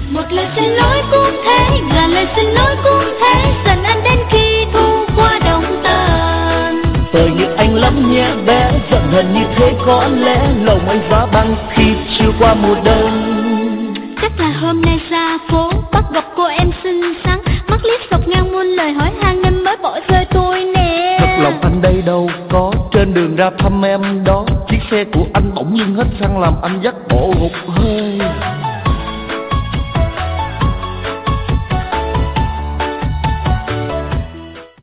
Một lời xin lỗi cũng thế, ngàn lời xin lỗi cũng thế, dần anh đến khi thu qua đông tàn. Tội nghiệp anh lắm nhé bé, giận hờn như thế có lẽ lòng anh giá băng khi chưa qua mùa đông. Chắc là hôm nay ra phố bắt gặp cô em xinh xắn, mắt liếc sọc ngang muôn lời hỏi han nên mới bỏ rơi tôi nè. Thật lòng anh đây đâu có, trên đường ra thăm em đó, chiếc xe của anh bỗng nhiên hết xăng làm anh dắt bộ hụt hơi.